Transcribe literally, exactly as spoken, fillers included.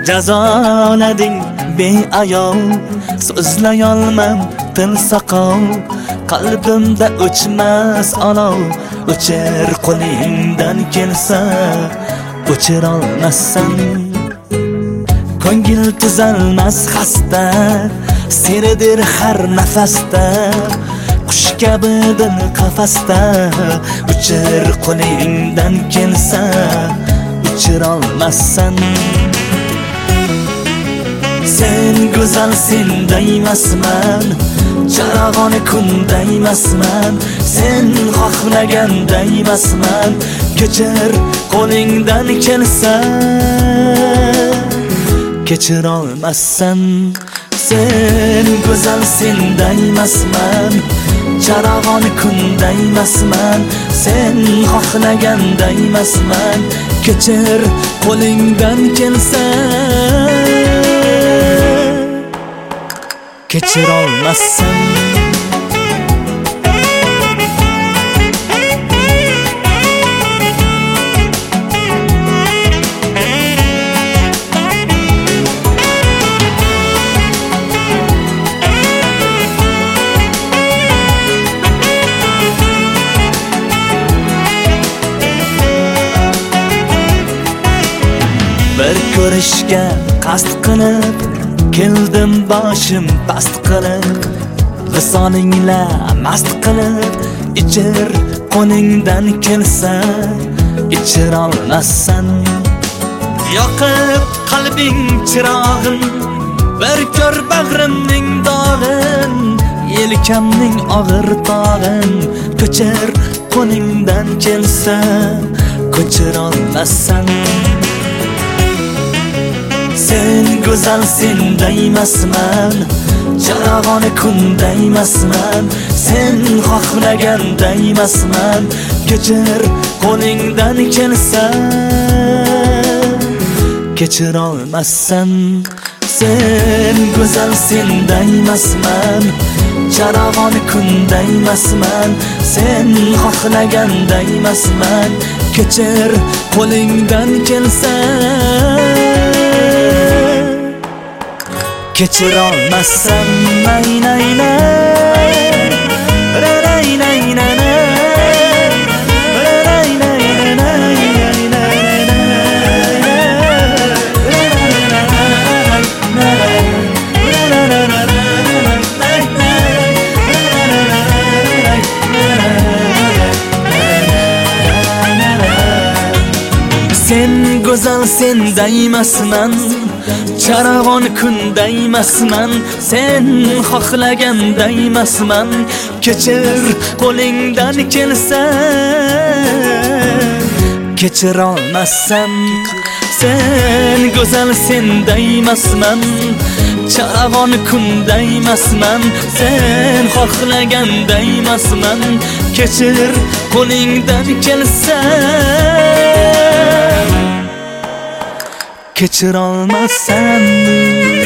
Jazolading beayov, so'zlayolmam til soqov. Qalbimda o'chmas olov, o'chir qo'lingdan kelsa, o'chirolmassan. Ko'ngil tuzalmas xasta, senidir har nafasda. Qush kabi dil qafasda, o'chir qo'lingdan kelsa, o'chirolmassan. Sen go'zal senday emasman, charog'on kunday emasman. Sen xohlaganday emasman, kechir qo'lingdan kelsa, kechirolmassan. Sen go'zal senday emasman, charog'on kunday emasman. Sen xohlaganday emasman, kechir qo'lingdan kelsa, kechirolmassan. Bir ko'rishga qasd qilib keldim, boshim past qilib. Visolingla mast qilib, ichir qo'lingdan kelsa, ichirolmassan. Yoqib qalbing chirog'in, bir ko'r bag'rimning dog'in. Yelkamning og'ir tog'in, ko'chir qo'lingdan kelsa, ko'chirolmassan. Sen go'zal senday emasman, charog'on kunday emasman. Sen xohlaganday emasman, kechir qo'lingdan kelsa, kechirolmassan. Sen go'zal senday emasman, charog'on kunday emasman. Sen xohlaganday emasman, kechir qo'lingdan kelsa, kechirolmassan. Nay nay nay, ra nay nay nay, ra nay nay nay, sen go'zal senday emasman, charog'on kunday emasman. Sen xohlaganday emasman, kechir qo'lingdan kelsa, kechirolmassan. Sen go'zal senday emasman, charog'on kunday emasman. Sen xohlaganday emasman, kechir qo'lingdan kelsa, kechirolmassan.